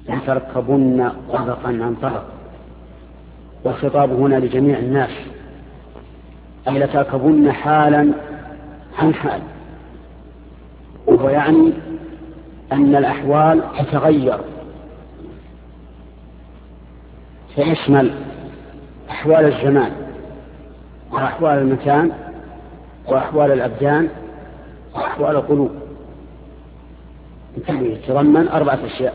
لتركبن طبقا عن طبق، والخطاب هنا لجميع الناس، أي لتركبن حالا عن حال، وهو يعني أن الأحوال تتغير، فيشمل أحوال الزمان وأحوال المكان وأحوال الأبدان وأحوال القلوب، يتضمن 4 أشياء.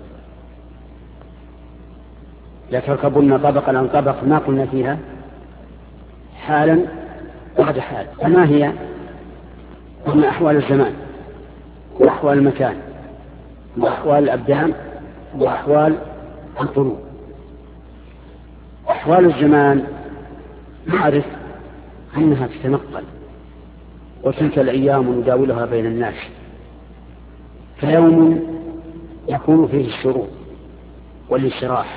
لا تركبن طبقا عن طبق، ما قلنا فيها حالا بعد حال، فما هي؟ قلنا أحوال الزمان وأحوال المكان وأحوال الأبدان وأحوال القلوب. أحوال الزمان نعرف أنها تتنقل، وتلك الأيام نداولها بين الناس، فيوم يكون فيه الشروق والانشراح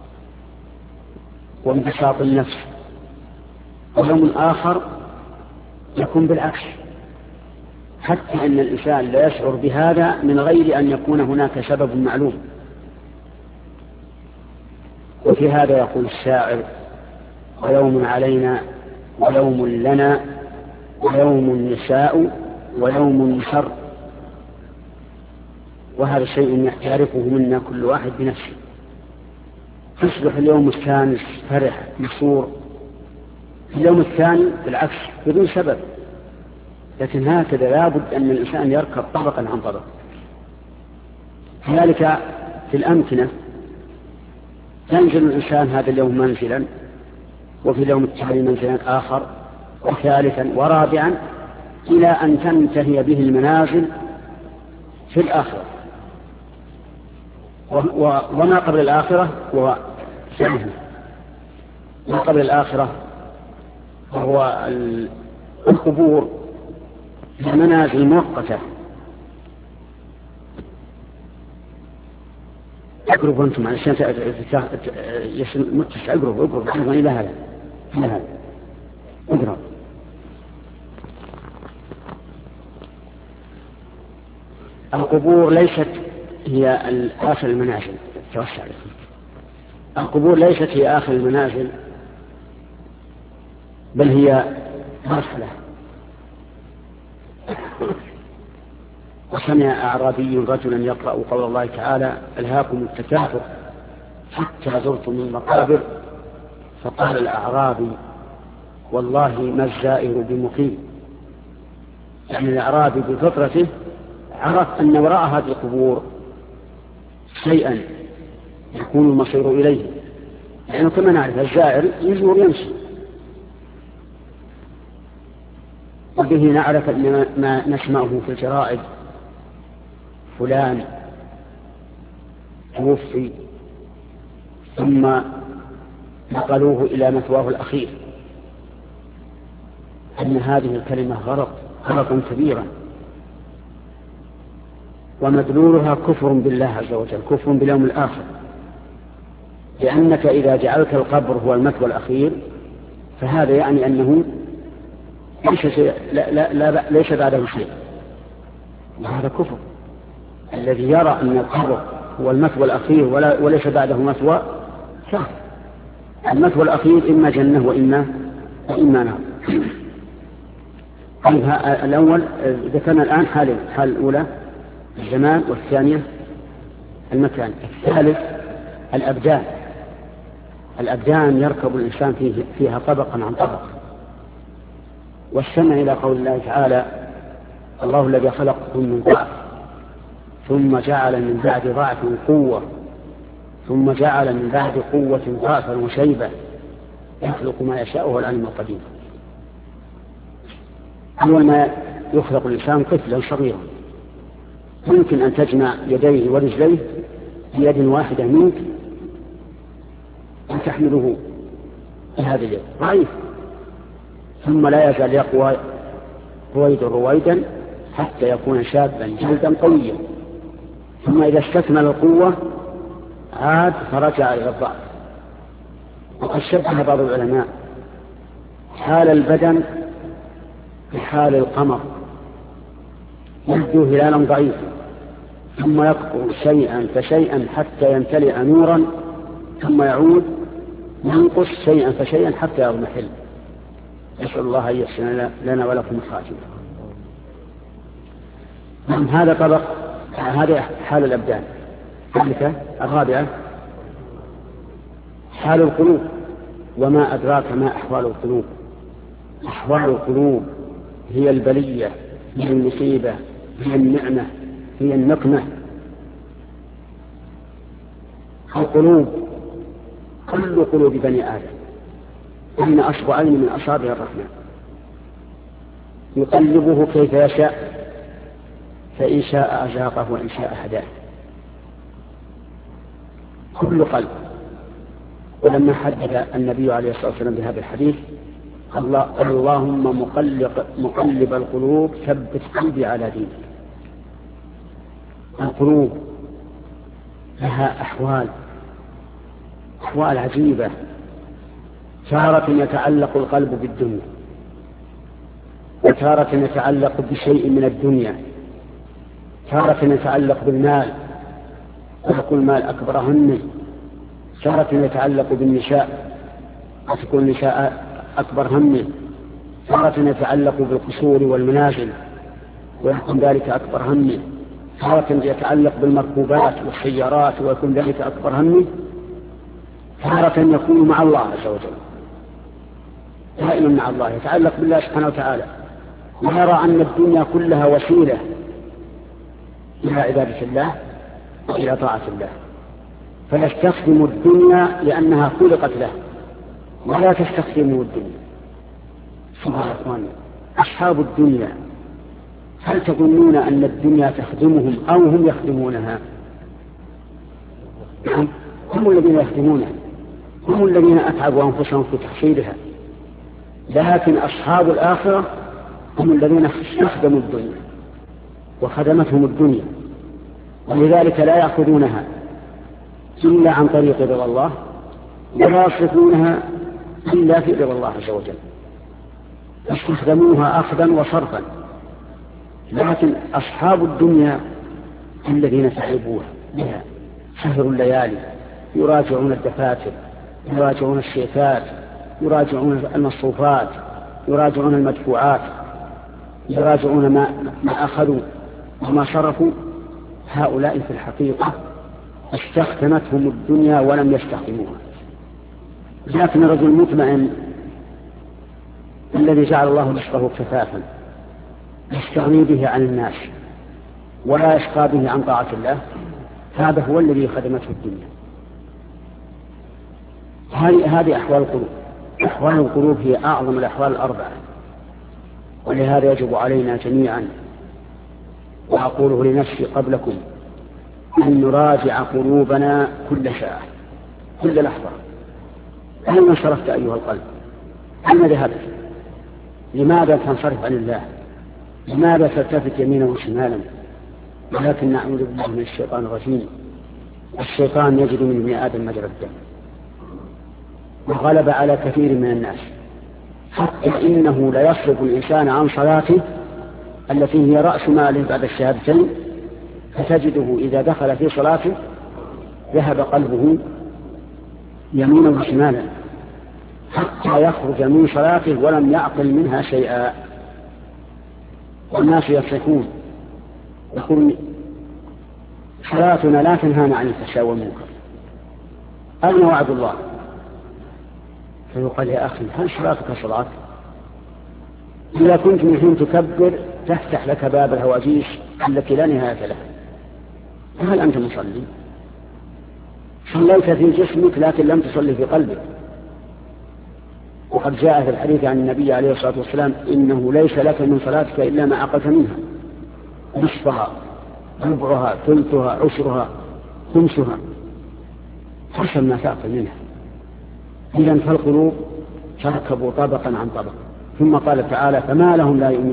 وانبساط النفس، ويوم آخر يكون بالعكس، حتى أن الإنسان لا يشعر بهذا من غير أن يكون هناك سبب معلوم. وفي هذا يقول الشاعر: ويوم علينا ويوم لنا ويوم نشاء ويوم نشر. وهذا شيء يعرفه منا كل واحد بنفسه. تصبح اليوم الثاني فرح مسرور، اليوم الثاني بالعكس بدون سبب. لكن هكذا لابد أن الإنسان يركب طبقا عن طبق. ذلك في الأمكنة ينزل الإنسان هذا اليوم منزلا، وفي اليوم التالي منزلا آخر، وثالثا ورابعا، إلى أن تنتهي به المنازل في الآخرة. وما قبل الآخرة هو سنه، ما قبل الآخرة وهو القبور، المنازل مؤقتة. اقربوا أنتم علشان اقربوا إلى هذا اقرب. القبور ليست هي آخر المنازل، توسع لكم. القبور ليست هي آخر المنازل، بل هي مرحلة. وسمع أعرابي رجلا يقرأ قول الله تعالى: ألهاكم التكاثر حتى زرتم المقابر، فقال الأعرابي: والله ما الزائر بمقيم. يعني الأعرابي بفطرته عرف أن وراء هذه القبور شيئا يكون المصير إليه، لأنه كما نعرف الزائر يزور يمشي، وبه نعرف أن ما نسمعه في الجرائد: فلان توفي ثم نقلوه إلى مثواه الأخير، أن هذه الكلمة غلطا كبيرا، ومدلولها كفر بالله عز وجل، كفر باليوم الآخر. لأنك إذا جعلت القبر هو المثوى الأخير فهذا يعني أنه ليس بعده شيء، وهذا كفر. الذي يرى أن القبر هو المثوى الأخير وليس بعده مثوى، المثوى الأخير إما جنة وإما نار. الأول ذكرنا الآن حالين: الحال الأولى الزمان، والثانية المكان، الثالث الأبدان يركب الإنسان فيها طبقا عن طبق. واستمع إلى قول الله تعالى: الله الذي خلقكم من ضعف ثم جعل من بعد ضعف قوة ثم جعل من بعد قوة ضعفا وشيبة يخلق ما يشاء وهو العليم القدير. أول ما يخلق الإنسان طفلا صغيرا، ممكن أن تجمع يديه ورجليه بيد واحدة منك أن تحمله بهذا اليد ضعيف، ثم لا يزال يقوى رويدا حتى يكون شابا جلدا قويا، ثم إذا استكمل القوة عاد فرجع إلى الضعف. وقد شبه بعض العلماء حال البدن بحال القمر، يبدو هلالا ضعيفا ثم يقطع شيئا فشيئا حتى يمتلئ نورا ثم يعود ينقص شيئا فشيئا حتى يضمحل. نسأل الله أن يحسن لنا ولكم الخاتمة. هذا طبق، هذا حال الأبدان. الرابعة حال القلوب. وما أدراك ما أحوال القلوب؟ أحوال القلوب هي البلية، هي المصيبة، هي النعمة، هي النقمة. القلوب كل قلوب بني آدم إن أصبعين من أصابع الرحمن يقلبه كيف يشاء، فإن شاء أزاقه وإن شاء هداه. كل قلب. ولما حدث النبي عليه الصلاة والسلام بهذا الحديث اللهم مقلب القلوب ثبت قلبي على دينك. القلوب لها أحوال عجيبة. تارة يتعلق القلب بالدنيا، وتارة يتعلق بشيء من الدنيا، تارة يتعلق بالمال ويكون المال أكبر همه، تارة يتعلق بالنساء وتكون النساء أكبر همه، تارة يتعلق بالقصور والمنازل ويكون ذلك أكبر همه، تارة يتعلق بالمركوبات والسيارات ويكون ذلك أكبر همه، تارة يكون مع الله عز وجل دائما مع الله، يتعلق بالله سبحانه وتعالى، ويرى أن الدنيا كلها وسيلة إلى عبادة الله وإلى طاعة الله، فيستخدم الدنيا لأنها خلقت له ولا تستخدمه الدنيا. سبحان الله. أصحاب الدنيا هل تظنون أن الدنيا تخدمهم أو هم يخدمونها؟ هم الذين يخدمونها، هم الذين أتعبوا أنفسهم في تحصيلها، لكن أصحاب الآخرة هم الذين استخدموا الدنيا وخدمتهم الدنيا، ولذلك لا يأخذونها إلا عن طريق رضا الله ولا يصرفونها إلا في رضا الله عز وجل، استخدموها أخذا وصرفا. لكن أصحاب الدنيا الذين تعبوا بها سهروا الليالي، يراجعون الدفاتر، يراجعون الشيكات، يراجعون المصروفات، يراجعون المدفوعات، يراجعون ما أخذوا وما صرفوا، هؤلاء في الحقيقة استخدمتهم الدنيا ولم يستخدموها. لكن الرجل المطمئن الذي جعل الله رزقه كفافا يستغني به عن الناس ولا يشقى به عن طاعة الله، هذا هو الذي خدمته الدنيا. هذه أحوال القلوب. أحوال القلوب هي أعظم الأحوال الأربعة، ولهذا يجب علينا جميعا، وأقوله لنفسي قبلكم، أن نراجع قلوبنا كل ساعة كل لحظة. أين انصرفت أيها القلب؟ أين ذهبت؟ لماذا تنصرف عن الله؟ لماذا تلتفت يمينا وشمالا؟ ولكن نعوذ بالله من الشيطان الرجيم. الشيطان يجد من ابن آدم مجرى الدم، وغلب على كثير من الناس، حتى إنه ليصرف الإنسان عن صلاته التي هي رأس ماله بعد الشهادتين، فتجده إذا دخل في صلاته ذهب قلبه يمينا وشمالا حتى يخرج من صلاته ولم يعقل منها شيئا. والناس يصرفون يقول صلاتنا لا تنهانا عن الفحشاء والمنكر، أين وعد الله؟ فيقال يا أخي هل صلاتك صلاة؟ إذا كنت من حين تكبر تفتح لك باب الهواجيس التي لا نهاية لها، فهل أنت مصلي؟ صليت في جسمك لكن لم تصلي في قلبك. وقد جاء في الحديث عن النبي عليه الصلاة والسلام إنه ليس لك من صلاتك إلا ما عقلت منها، نصفها، ربعها، ثلثها، عشرها، خمسها، حسب ما تعقل منها. إذن فالقلوب تركب طبقا عن طبق. ثم قال تعالى فما لهم لا يؤمنون